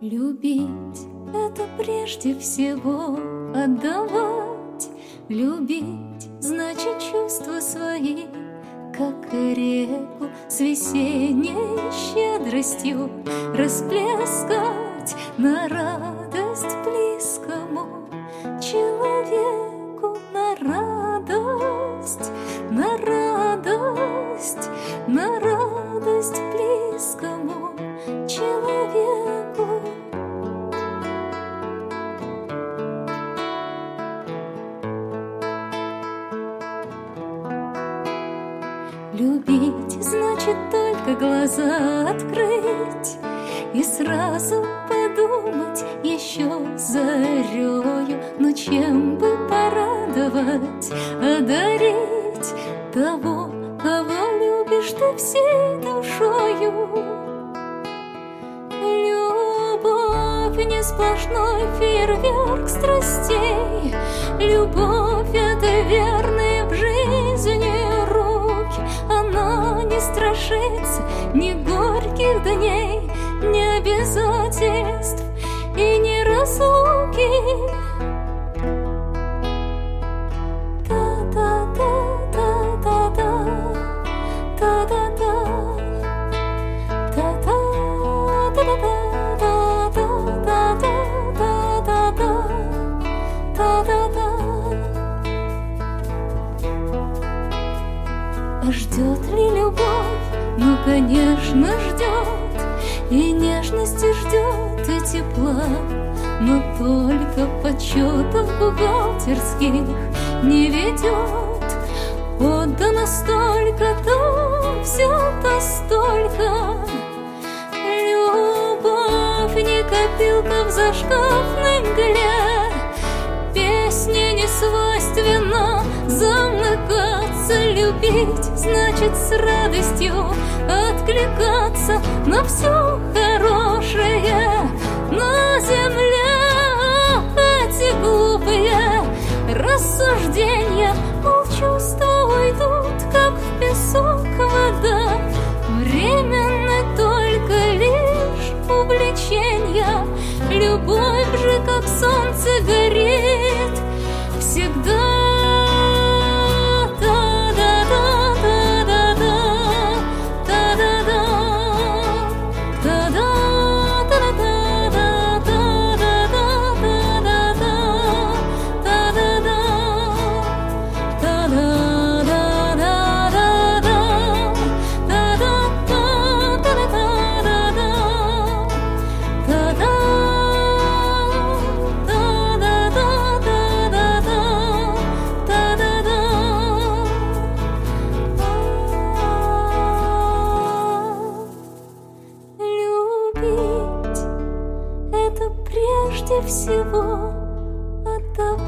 Любить — это прежде всего отдавать. Любить — значит чувства свои, как реку с весенней щедростью расплескать на радость близкому человеку, на радость, на радость, на радость близкому человеку. Любить значит только глаза открыть и сразу подумать еще зарею, но чем бы порадовать, одарить того, кого любишь ты всей душою. Любовь не сплошной фейерверк страстей, любовь — это верные в жизни руки. Она не страшится ни горьких дней, ни обязательств и ни разлуки. А ждет ли любовь? Ну, конечно, ждет. И нежности ждет, и тепла, но только подсчетов бухгалтерских не ведет. Отдано столько-то, все-то столько. Любовь не копилка в зашкафной мгле. Песне не свойственно замыкаться. Любить значит с радостью откликаться на все хорошее на земле. Эти глупые рассуждения, мол, чувства уйдут, как в песок вода. Временны только лишь увлечения. Любовь же, как солнце, горит всегда. Прежде всего отдавать.